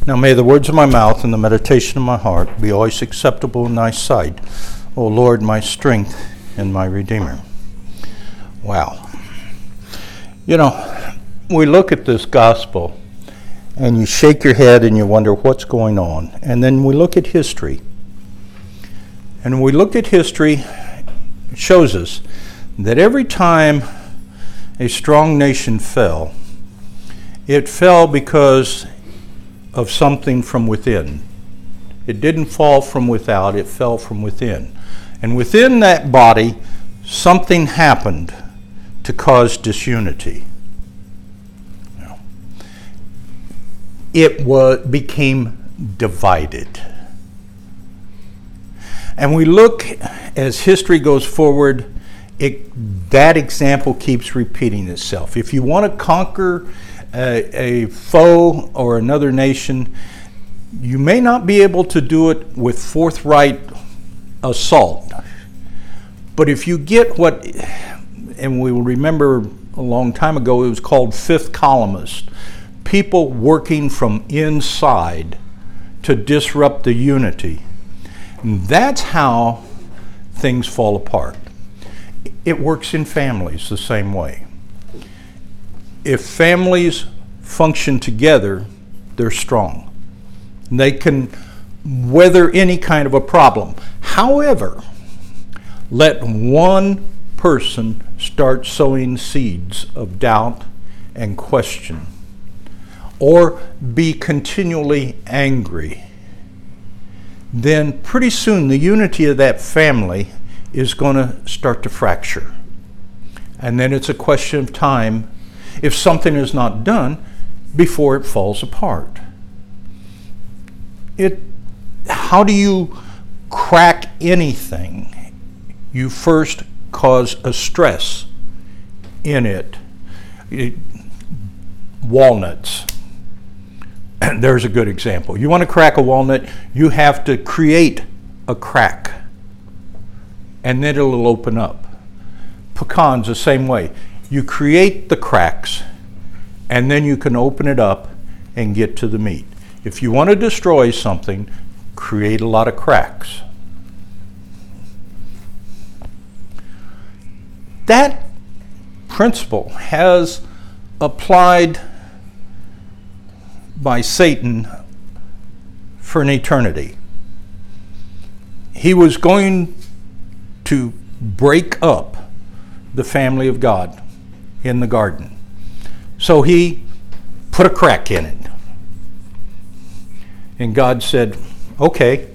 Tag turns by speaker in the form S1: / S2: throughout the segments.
S1: Now may the words of my mouth and the meditation of my heart be always acceptable in thy sight, O Lord, my strength and my Redeemer. Wow. You know, we look at this gospel and you shake your head and you wonder what's going on. And then we look at history. And when we look at history, it shows us that every time a strong nation fell, it fell because of something from within. It didn't fall from without, it fell from within. And within that body, something happened to cause disunity. It became divided. And we look, as history goes forward, that example keeps repeating itself. If you want to conquer a foe or another nation, you may not be able to do it with forthright assault. But if you get what, and we will remember a long time ago, it was called fifth columnist, people working from inside to disrupt the unity. And that's how things fall apart. It works in families the same way. If families function together, they're strong. They can weather any kind of a problem. However, let one person start sowing seeds of doubt and question, or be continually angry, then pretty soon the unity of that family is going to start to fracture. And then it's a question of time, if something is not done, before it falls apart. How do you crack anything? You first cause a stress in it. Walnuts. There's a good example. You want to crack a walnut, you have to create a crack, and then it'll open up. Pecans the same way. You create the cracks, and then you can open it up and get to the meat. If you want to destroy something, create a lot of cracks. That principle has applied by Satan for an eternity. He was going to break up the family of God in the garden. So he put a crack in it. And God said, okay,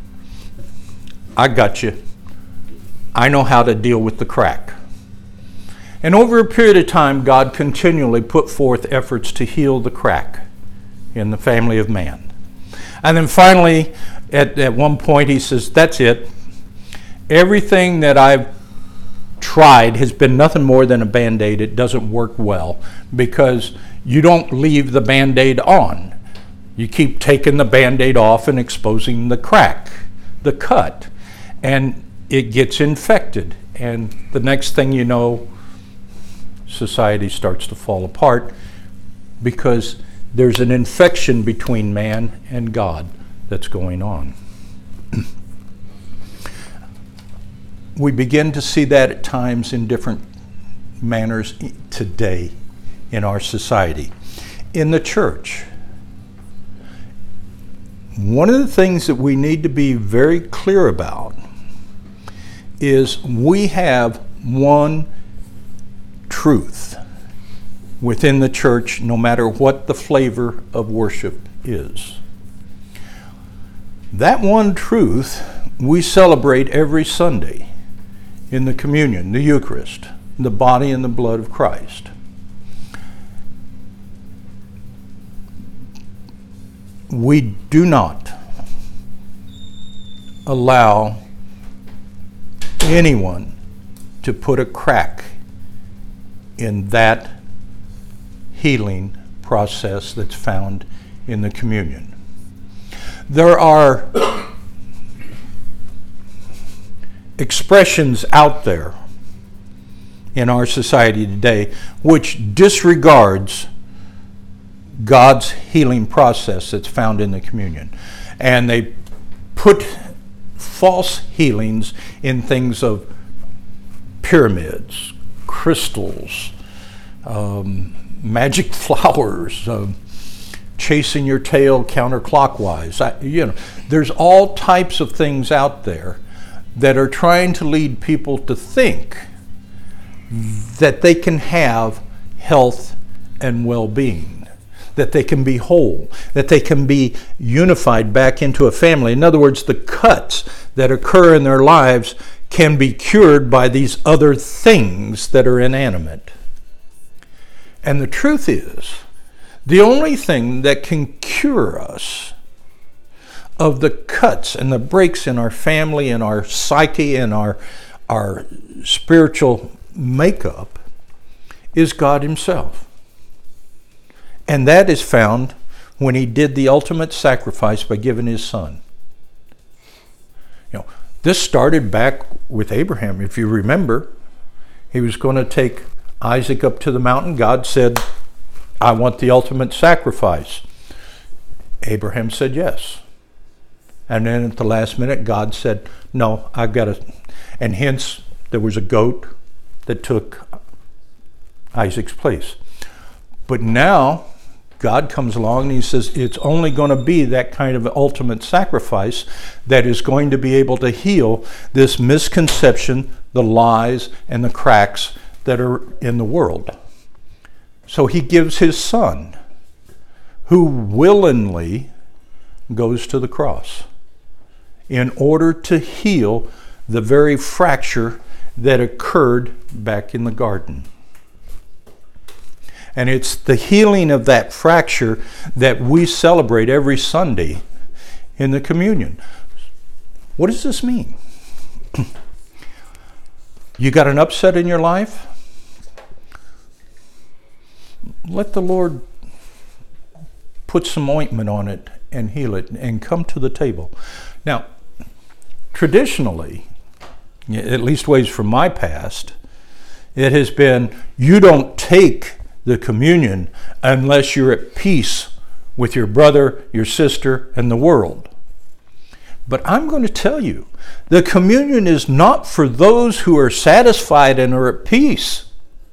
S1: I got you. I know how to deal with the crack. And over a period of time, God continually put forth efforts to heal the crack in the family of man. And then finally, at one point, he says, that's it. Everything that I've tried has been nothing more than a Band-Aid. It doesn't work well because you don't leave the Band-Aid on. You keep taking the Band-Aid off and exposing the crack, the cut, and it gets infected. And the next thing you know, society starts to fall apart because there's an infection between man and God that's going on. We begin to see that at times in different manners today in our society. In the church, one of the things that we need to be very clear about is we have one truth within the church, no matter what the flavor of worship is. That one truth we celebrate every Sunday in the communion, the Eucharist, the body and the blood of Christ. We do not allow anyone to put a crack in that healing process that's found in the communion. There are expressions out there in our society today which disregards God's healing process that's found in the communion. And they put false healings in things of pyramids, crystals, magic flowers, chasing your tail counterclockwise. There's all types of things out there that are trying to lead people to think that they can have health and well-being, that they can be whole, that they can be unified back into a family. In other words, the cuts that occur in their lives can be cured by these other things that are inanimate. And the truth is, the only thing that can cure us of the cuts and the breaks in our family and our psyche and our spiritual makeup is God Himself. And that is found when He did the ultimate sacrifice by giving His Son. This started back with Abraham. If you remember, he was going to take Isaac up to the mountain. God said, I want the ultimate sacrifice. Abraham said yes. And then at the last minute, God said, no, I've got to. And hence, there was a goat that took Isaac's place. But now, God comes along and He says, it's only going to be that kind of ultimate sacrifice that is going to be able to heal this misconception, the lies, and the cracks that are in the world. So He gives His Son, who willingly goes to the cross in order to heal the very fracture that occurred back in the garden. And it's the healing of that fracture that we celebrate every Sunday in the communion. What does this mean? You got an upset in your life? Let the Lord put some ointment on it and heal it and come to the table. Now, traditionally, at least ways from my past, it has been you don't take the communion unless you're at peace with your brother, your sister, and the world. But I'm going to tell you, the communion is not for those who are satisfied and are at peace.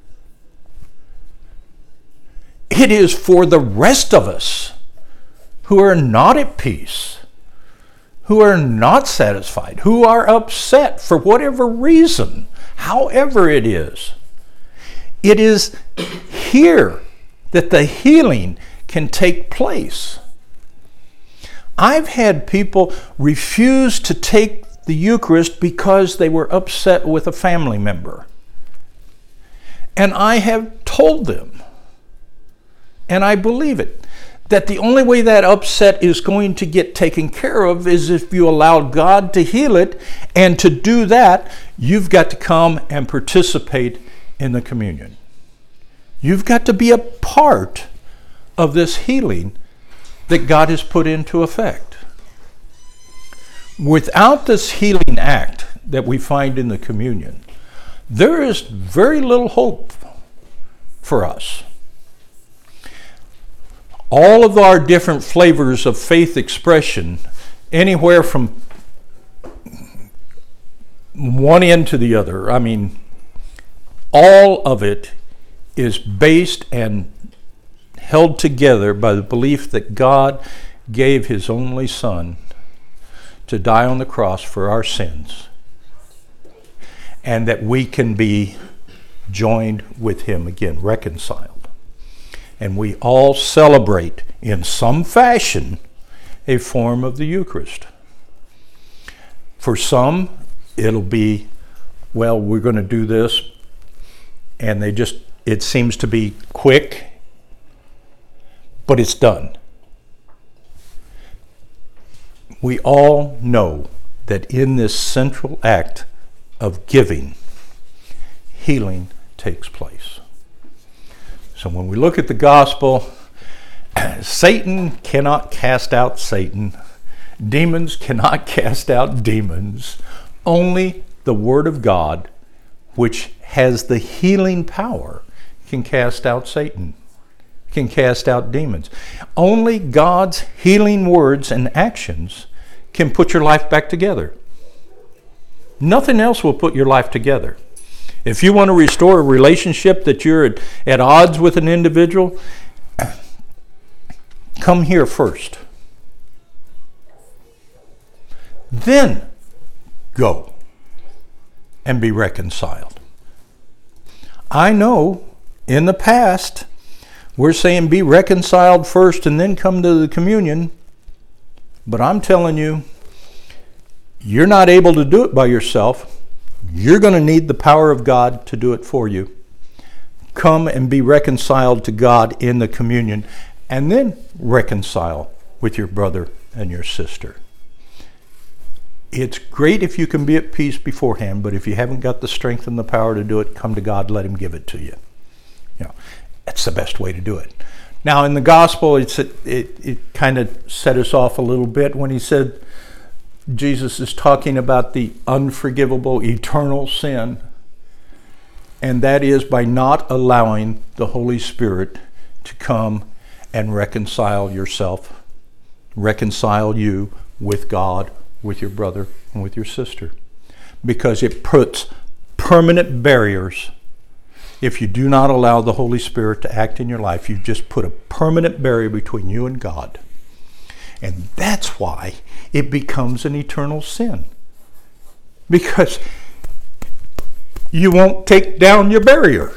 S1: It is for the rest of us who are not at peace, who are not satisfied, who are upset for whatever reason, however it is. It is here that the healing can take place. I've had people refuse to take the Eucharist because they were upset with a family member. And I have told them, and I believe it, that the only way that upset is going to get taken care of is if you allow God to heal it, and to do that, you've got to come and participate in the communion. You've got to be a part of this healing that God has put into effect. Without this healing act that we find in the communion, there is very little hope for us. All of our different flavors of faith expression, anywhere from one end to the other, all of it is based and held together by the belief that God gave His only Son to die on the cross for our sins, and that we can be joined with Him again, reconciled. And we all celebrate in some fashion a form of the Eucharist. For some, it'll be, well, we're going to do this, and it seems to be quick, but it's done. We all know that in this central act of giving, healing takes place. So when we look at the gospel, Satan cannot cast out Satan. Demons cannot cast out demons. Only the Word of God, which has the healing power, can cast out Satan, can cast out demons. Only God's healing words and actions can put your life back together. Nothing else will put your life together. If you want to restore a relationship that you're at odds with an individual, come here first. Then go and be reconciled. I know in the past we're saying be reconciled first and then come to the communion, but I'm telling you, you're not able to do it by yourself. You're going to need the power of God to do it for you. Come and be reconciled to God in the communion, and then reconcile with your brother and your sister. It's great if you can be at peace beforehand, but if you haven't got the strength and the power to do it, come to God, let Him give it to you. That's the best way to do it. Now, in the gospel, it kind of set us off a little bit when he said, Jesus is talking about the unforgivable eternal sin, and that is by not allowing the Holy Spirit to come and reconcile yourself, reconcile you with God, with your brother, and with your sister. Because it puts permanent barriers. If you do not allow the Holy Spirit to act in your life, you just put a permanent barrier between you and God. And that's why it becomes an eternal sin. Because you won't take down your barrier.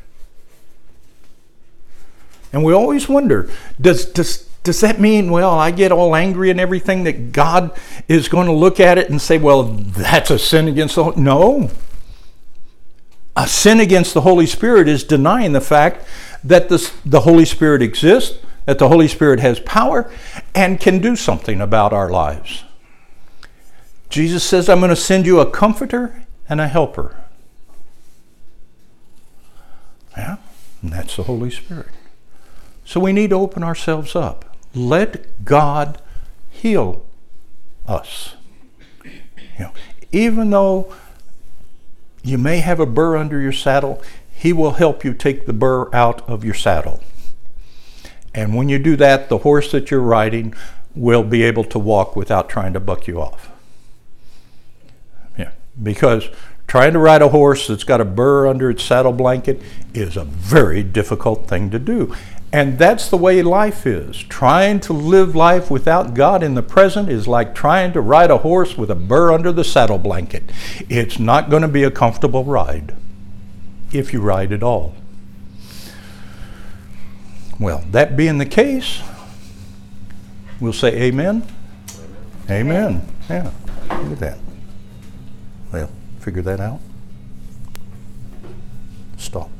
S1: And we always wonder, does that mean, well, I get all angry and everything, that God is going to look at it and say, well, that's a sin against the Holy... No. A sin against the Holy Spirit is denying the fact that the Holy Spirit exists, that the Holy Spirit has power and can do something about our lives. Jesus says, I'm going to send you a comforter and a helper. Yeah, and that's the Holy Spirit. So we need to open ourselves up. Let God heal us. Even though you may have a burr under your saddle, He will help you take the burr out of your saddle. And when you do that, the horse that you're riding will be able to walk without trying to buck you off. Yeah, because trying to ride a horse that's got a burr under its saddle blanket is a very difficult thing to do. And that's the way life is. Trying to live life without God in the present is like trying to ride a horse with a burr under the saddle blanket. It's not going to be a comfortable ride, if you ride at all. Well, that being the case, we'll say amen. Amen. Yeah, look at that. Well, figure that out. Stop.